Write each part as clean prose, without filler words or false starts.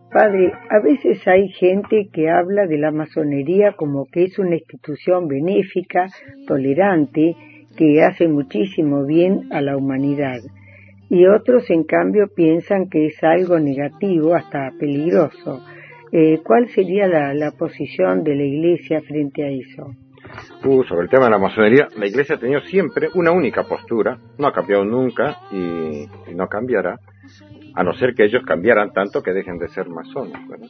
Padre, a veces hay gente que habla de la masonería como que es una institución benéfica, tolerante, que hace muchísimo bien a la humanidad. Y otros, en cambio, piensan que es algo negativo, hasta peligroso. ¿Cuál sería la posición de la Iglesia frente a eso? Sobre el tema de la masonería, la Iglesia ha tenido siempre una única postura, no ha cambiado nunca y no cambiará, a no ser que ellos cambiaran tanto que dejen de ser masones, ¿verdad?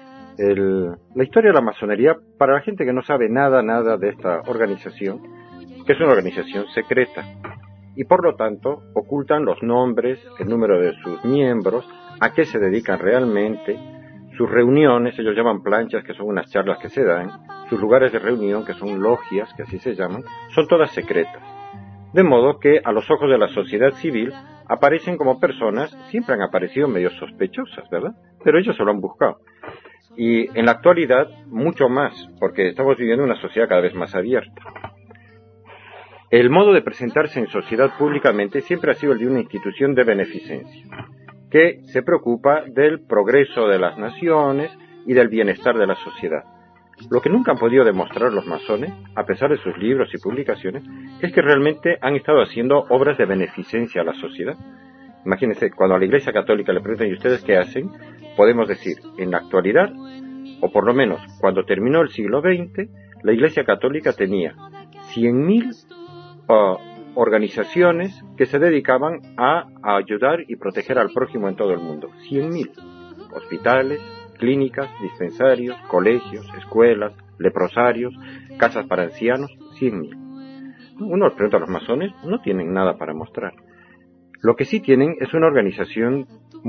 La historia de la masonería, para la gente que no sabe nada de esta organización, que es una organización secreta, y por lo tanto ocultan los nombres, el número de sus miembros, a qué se dedican realmente, sus reuniones, ellos llaman planchas, que son unas charlas que se dan, sus lugares de reunión, que son logias, que así se llaman, son todas secretas. De modo que a los ojos de la sociedad civil aparecen como personas, siempre han aparecido medio sospechosas, ¿verdad? Pero ellos se lo han buscado. Y en la actualidad, mucho más, porque estamos viviendo una sociedad cada vez más abierta. El modo de presentarse en sociedad públicamente siempre ha sido el de una institución de beneficencia, que se preocupa del progreso de las naciones y del bienestar de la sociedad. Lo que nunca han podido demostrar los masones, a pesar de sus libros y publicaciones, es que realmente han estado haciendo obras de beneficencia a la sociedad. Imagínense, cuando a la Iglesia Católica le preguntan, ¿y ustedes qué hacen? Podemos decir, en la actualidad, o por lo menos cuando terminó el siglo XX, la Iglesia Católica tenía 100.000 organizaciones que se dedicaban a ayudar y proteger al prójimo en todo el mundo. 100.000 hospitales, clínicas, dispensarios, colegios, escuelas, leprosarios, casas para ancianos, 100.000. Uno les pregunta a los masones, no tienen nada para mostrar. Lo que sí tienen es una organización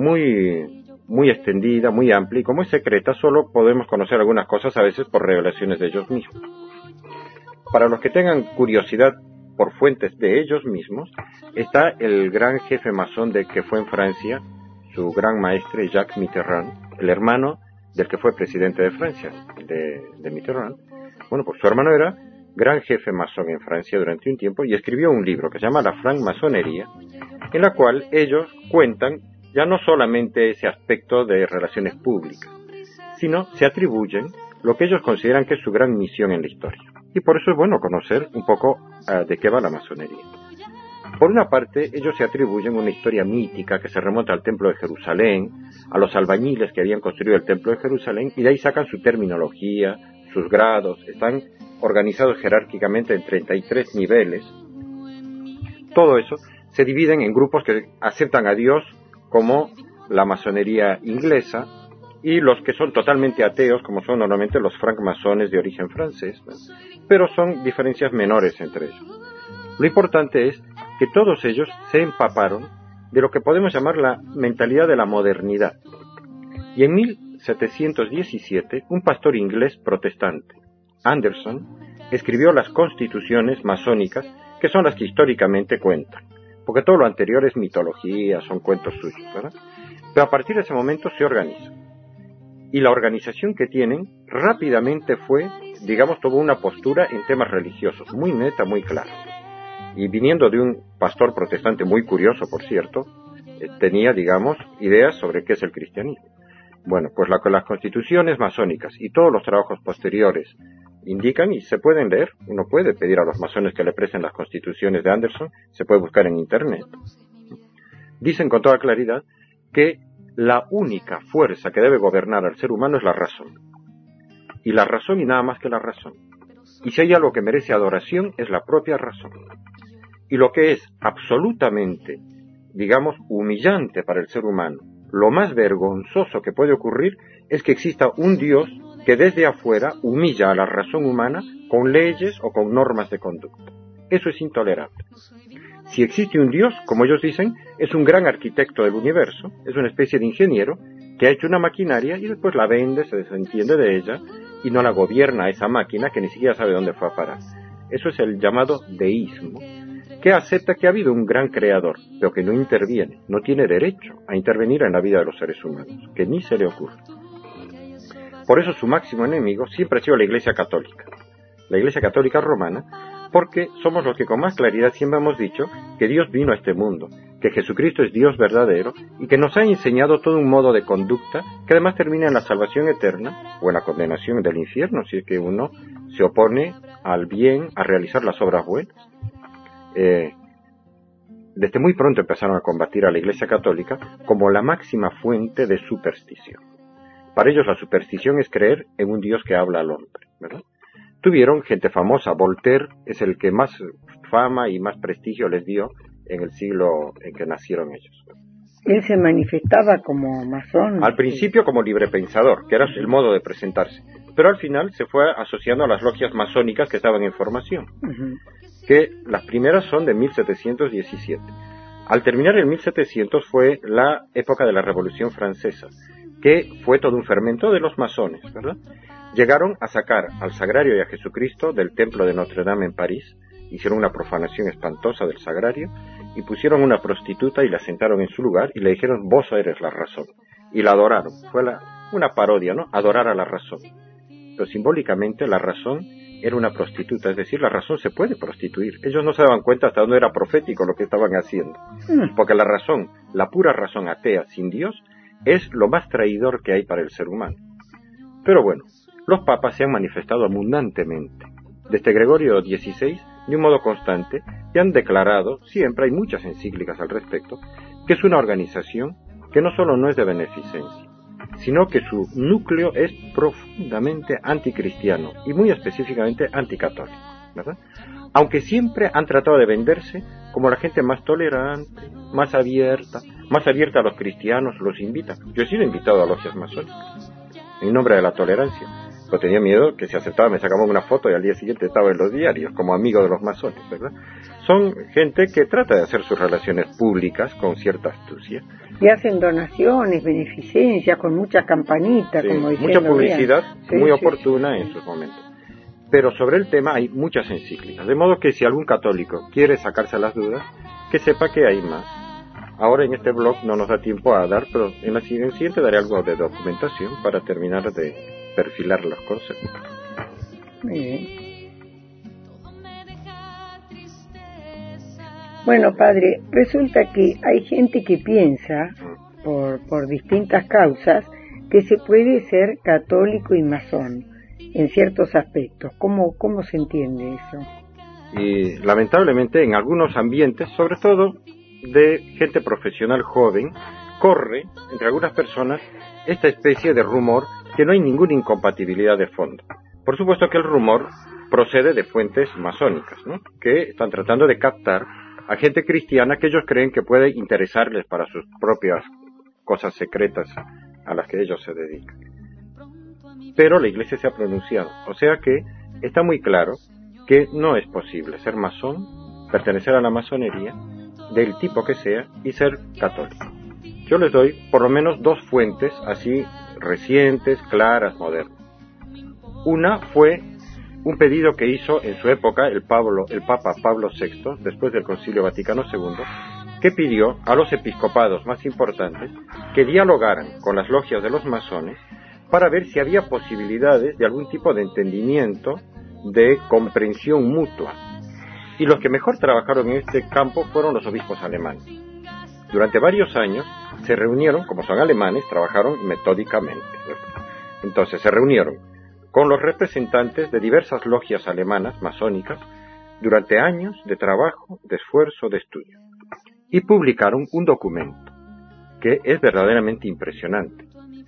muy extendida, muy amplia, y como es secreta, solo podemos conocer algunas cosas a veces por revelaciones de ellos mismos. Para los que tengan curiosidad por fuentes de ellos mismos, está el gran jefe masón que fue en Francia, su gran maestre Jacques Mitterrand, el hermano del que fue presidente de Francia, de Mitterrand. Bueno, pues su hermano era gran jefe masón en Francia durante un tiempo y escribió un libro que se llama La Francmasonería, en la cual ellos cuentan ya no solamente ese aspecto de relaciones públicas, sino se atribuyen lo que ellos consideran que es su gran misión en la historia. Y por eso es bueno conocer un poco de qué va la masonería. Por una parte, ellos se atribuyen una historia mítica que se remonta al Templo de Jerusalén, a los albañiles que habían construido el Templo de Jerusalén, y de ahí sacan su terminología, sus grados, están organizados jerárquicamente en 33 niveles. Todo eso se dividen en grupos que aceptan a Dios, como la masonería inglesa, y los que son totalmente ateos, como son normalmente los francmasones de origen francés, ¿no? Pero son diferencias menores entre ellos. Lo importante es que todos ellos se empaparon de lo que podemos llamar la mentalidad de la modernidad. Y en 1717, un pastor inglés protestante, Anderson, escribió las constituciones masónicas, que son las que históricamente cuentan, porque todo lo anterior es mitología, son cuentos suyos, ¿verdad? Pero a partir de ese momento se organiza. Y la organización que tienen rápidamente tuvo una postura en temas religiosos, muy neta, muy clara. Y viniendo de un pastor protestante muy curioso, por cierto, tenía, ideas sobre qué es el cristianismo. Bueno, pues las constituciones masónicas y todos los trabajos posteriores indican, y se pueden leer, uno puede pedir a los masones que le presten las constituciones de Anderson, se puede buscar en internet. Dicen con toda claridad que la única fuerza que debe gobernar al ser humano es la razón. Y la razón y nada más que la razón. Y si hay algo que merece adoración es la propia razón. Y lo que es absolutamente, humillante para el ser humano, lo más vergonzoso que puede ocurrir es que exista un Dios que desde afuera humilla a la razón humana con leyes o con normas de conducta. Eso es intolerable. Si existe un Dios, como ellos dicen, es un gran arquitecto del universo, es una especie de ingeniero que ha hecho una maquinaria y después la vende, se desentiende de ella y no la gobierna esa máquina que ni siquiera sabe dónde fue a parar. Eso es el llamado deísmo, que acepta que ha habido un gran creador, pero que no interviene, no tiene derecho a intervenir en la vida de los seres humanos, que ni se le ocurre. Por eso su máximo enemigo siempre ha sido la Iglesia Católica, la Iglesia Católica romana, porque somos los que con más claridad siempre hemos dicho que Dios vino a este mundo, que Jesucristo es Dios verdadero y que nos ha enseñado todo un modo de conducta que además termina en la salvación eterna o en la condenación del infierno si es que uno se opone al bien, a realizar las obras buenas. Desde muy pronto empezaron a combatir a la Iglesia Católica como la máxima fuente de superstición. Para ellos la superstición es creer en un Dios que habla al hombre, ¿verdad? Tuvieron gente famosa, Voltaire es el que más fama y más prestigio les dio en el siglo en que nacieron ellos. Él se manifestaba como masón. Al principio como librepensador, que era el modo de presentarse, pero al final se fue asociando a las logias masónicas que estaban en formación, que las primeras son de 1717. Al terminar el 1700 fue la época de la Revolución Francesa, que fue todo un fermento de los masones, ¿verdad? Llegaron a sacar al Sagrario y a Jesucristo del templo de Notre Dame en París, hicieron una profanación espantosa del Sagrario y pusieron una prostituta y la sentaron en su lugar y le dijeron, vos eres la razón. Y la adoraron. Fue una parodia, ¿no? Adorar a la razón. Pero simbólicamente la razón era una prostituta, es decir, la razón se puede prostituir. Ellos no se daban cuenta hasta dónde era profético lo que estaban haciendo. Porque la razón, la pura razón atea sin Dios, es lo más traidor que hay para el ser humano. Pero bueno, los papas se han manifestado abundantemente. Desde Gregorio XVI, de un modo constante, y han declarado, siempre hay muchas encíclicas al respecto, que es una organización que no solo no es de beneficencia, sino que su núcleo es profundamente anticristiano y muy específicamente anticatólico, ¿verdad? Aunque siempre han tratado de venderse como la gente más tolerante, más abierta a los cristianos, los invita. Yo he sido invitado a logias masónicas, en nombre de la tolerancia. Pero tenía miedo que si aceptaba me sacaban una foto y al día siguiente estaba en los diarios, como amigo de los masones, ¿verdad? Son gente que trata de hacer sus relaciones públicas con cierta astucia. Y hacen donaciones, beneficencias, con mucha campanita, sí, como diciendo. Mucha publicidad, sí, muy sí, oportuna en sus momentos. Pero sobre el tema hay muchas encíclicas, de modo que si algún católico quiere sacarse las dudas, que sepa que hay más. Ahora en este blog no nos da tiempo a dar, pero en la siguiente daré algo de documentación para terminar de perfilar los conceptos. Muy bien. Bueno, padre, resulta que hay gente que piensa, por distintas causas, que se puede ser católico y masón en ciertos aspectos. ¿Cómo se entiende eso? Y lamentablemente en algunos ambientes, sobre todo de gente profesional joven, corre entre algunas personas esta especie de rumor que no hay ninguna incompatibilidad de fondo. Por supuesto que el rumor procede de fuentes masónicas, ¿no? Que están tratando de captar a gente cristiana que ellos creen que puede interesarles para sus propias cosas secretas a las que ellos se dedican. Pero la Iglesia se ha pronunciado, o sea que está muy claro que no es posible ser masón, pertenecer a la masonería, del tipo que sea, y ser católico. Yo les doy por lo menos dos fuentes así recientes, claras, modernas. Una fue un pedido que hizo en su época el Papa Pablo VI, después del Concilio Vaticano II, que pidió a los episcopados más importantes que dialogaran con las logias de los masones para ver si había posibilidades de algún tipo de entendimiento, de comprensión mutua. Y los que mejor trabajaron en este campo fueron los obispos alemanes. Durante varios años se reunieron, como son alemanes, trabajaron metódicamente. Entonces se reunieron con los representantes de diversas logias alemanas, masónicas, durante años de trabajo, de esfuerzo, de estudio. Y publicaron un documento que es verdaderamente impresionante.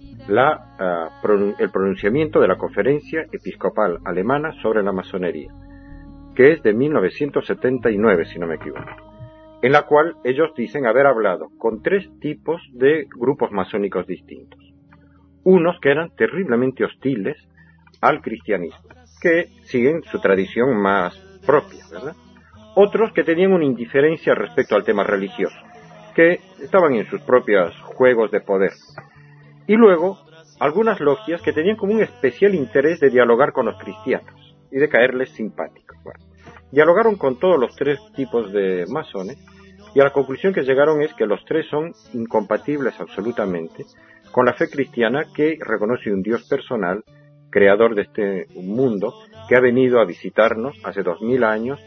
El pronunciamiento de la Conferencia Episcopal Alemana sobre la Masonería, que es de 1979, si no me equivoco, en la cual ellos dicen haber hablado con tres tipos de grupos masónicos distintos. Unos que eran terriblemente hostiles al cristianismo, que siguen su tradición más propia, ¿verdad? Otros que tenían una indiferencia respecto al tema religioso, que estaban en sus propios juegos de poder. Y luego, algunas logias que tenían como un especial interés de dialogar con los cristianos y de caerles simpáticos. Bueno, dialogaron con todos los tres tipos de masones y a la conclusión que llegaron es que los tres son incompatibles absolutamente con la fe cristiana, que reconoce un Dios personal, creador de este mundo, que ha venido a visitarnos hace 2000 años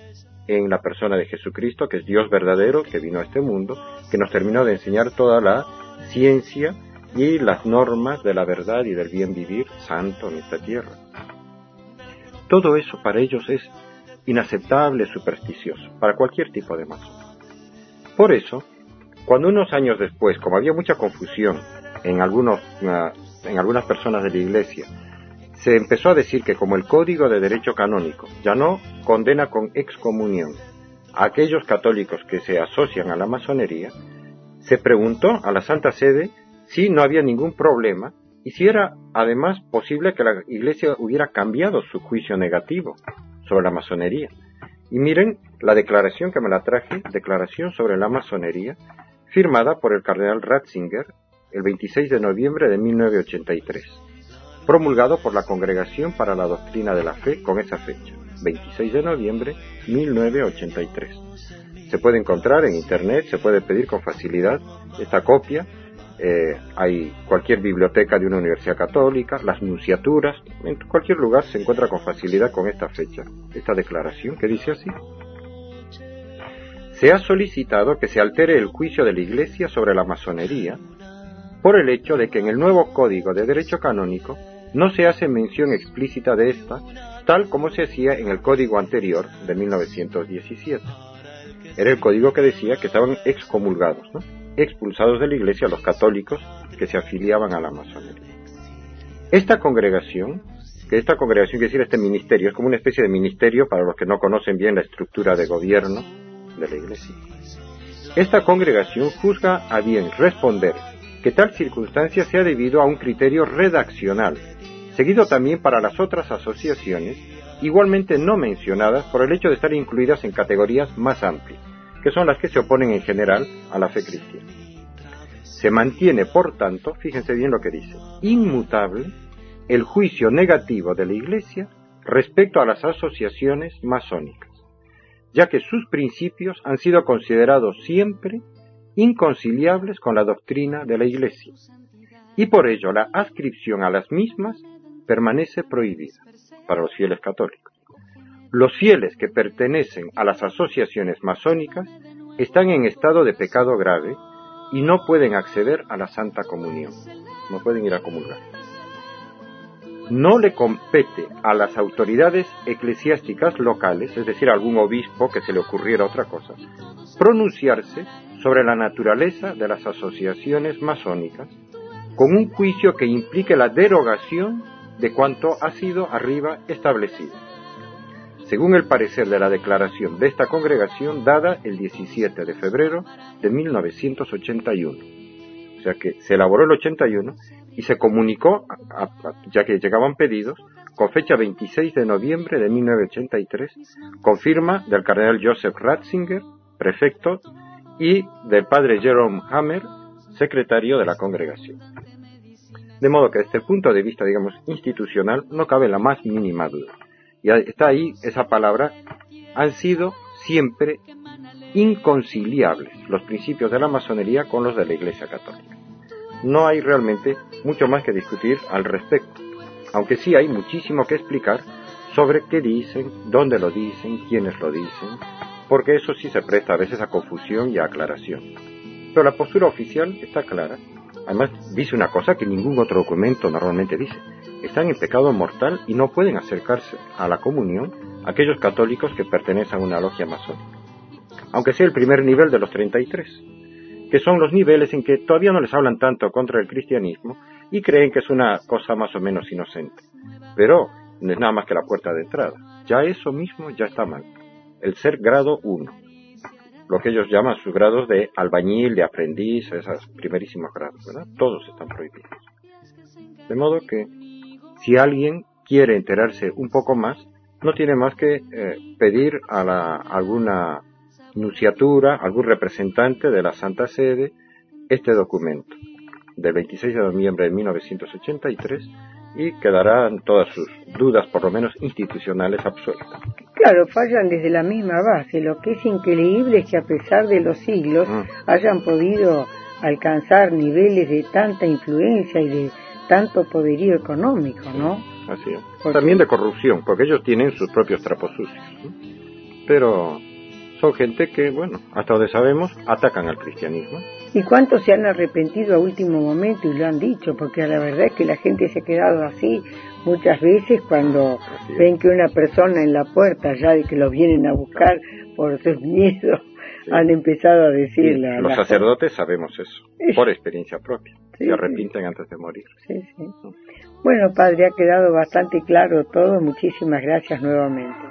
en la persona de Jesucristo, que es Dios verdadero, que vino a este mundo, que nos terminó de enseñar toda la ciencia y las normas de la verdad y del bien vivir santo en esta tierra. Todo eso para ellos es inaceptable, supersticioso, para cualquier tipo de masón. Por eso, cuando unos años después, como había mucha confusión en algunas personas de la Iglesia, se empezó a decir que como el Código de Derecho Canónico ya no condena con excomunión a aquellos católicos que se asocian a la masonería, se preguntó a la Santa Sede si no había ningún problema y si era además posible que la Iglesia hubiera cambiado su juicio negativo sobre la masonería. Y miren la declaración que me la traje, declaración sobre la masonería, firmada por el cardenal Ratzinger el 26 de noviembre de 1983, promulgado por la Congregación para la Doctrina de la Fe con esa fecha, 26 de noviembre 1983. Se puede encontrar en internet, se puede pedir con facilidad esta copia. Hay cualquier biblioteca de una universidad católica, las nunciaturas, en cualquier lugar se encuentra con facilidad con esta fecha, esta declaración que dice así: se ha solicitado que se altere el juicio de la Iglesia sobre la masonería por el hecho de que en el nuevo Código de Derecho Canónico no se hace mención explícita de esta, tal como se hacía en el código anterior de 1917. Era el código que decía que estaban excomulgados, ¿no?, expulsados de la Iglesia los católicos que se afiliaban a la masonería. Esta congregación quiere decir este ministerio, es como una especie de ministerio para los que no conocen bien la estructura de gobierno de la Iglesia. Esta congregación juzga a bien responder que tal circunstancia sea debido a un criterio redaccional, seguido también para las otras asociaciones, igualmente no mencionadas por el hecho de estar incluidas en categorías más amplias, que son las que se oponen en general a la fe cristiana. Se mantiene, por tanto, fíjense bien lo que dice, inmutable el juicio negativo de la Iglesia respecto a las asociaciones masónicas, ya que sus principios han sido considerados siempre inconciliables con la doctrina de la Iglesia, y por ello la adscripción a las mismas permanece prohibida para los fieles católicos. Los fieles que pertenecen a las asociaciones masónicas están en estado de pecado grave y no pueden acceder a la Santa Comunión, no pueden ir a comulgar. No le compete a las autoridades eclesiásticas locales, es decir, a algún obispo que se le ocurriera otra cosa, pronunciarse sobre la naturaleza de las asociaciones masónicas con un juicio que implique la derogación de cuanto ha sido arriba establecido, según el parecer de la declaración de esta congregación dada el 17 de febrero de 1981. O sea que se elaboró el 81 y se comunicó, ya que llegaban pedidos, con fecha 26 de noviembre de 1983, con firma del cardenal Joseph Ratzinger, prefecto, y del padre Jerome Hammer, secretario de la congregación. De modo que desde el punto de vista, digamos, institucional, no cabe la más mínima duda. Y está ahí esa palabra: han sido siempre inconciliables los principios de la masonería con los de la Iglesia Católica. No hay realmente mucho más que discutir al respecto, aunque sí hay muchísimo que explicar sobre qué dicen, dónde lo dicen, quiénes lo dicen, porque eso sí se presta a veces a confusión y a aclaración. Pero la postura oficial está clara. Además dice una cosa que ningún otro documento normalmente dice: están en pecado mortal y no pueden acercarse a la comunión aquellos católicos que pertenecen a una logia masónica, aunque sea el primer nivel de los 33, que son los niveles en que todavía no les hablan tanto contra el cristianismo y creen que es una cosa más o menos inocente, pero no es nada más que la puerta de entrada. Ya eso mismo ya está mal, el ser grado 1, lo que ellos llaman sus grados de albañil, de aprendiz, esos primerísimos grados, ¿verdad? Todos están prohibidos. De modo que si alguien quiere enterarse un poco más, no tiene más que pedir a alguna nunciatura, algún representante de la Santa Sede, este documento del 26 de noviembre de 1983, y quedarán todas sus dudas, por lo menos institucionales, absueltas. Claro, fallan desde la misma base. Lo que es increíble es que a pesar de los siglos hayan podido alcanzar niveles de tanta influencia y de tanto poderío económico, ¿no? Así es. Porque también de corrupción, porque ellos tienen sus propios trapos sucios, ¿no? Pero son gente que, bueno, hasta donde sabemos, atacan al cristianismo. ¿Y cuántos se han arrepentido a último momento y lo han dicho? Porque la verdad es que la gente se ha quedado así muchas veces cuando ven que una persona en la puerta, ya de que los vienen a buscar por sus miedos, han empezado a decirle. Los sacerdotes sabemos eso, por experiencia propia. Se arrepienten antes de morir. Sí. Bueno, padre, ha quedado bastante claro todo. Muchísimas gracias nuevamente.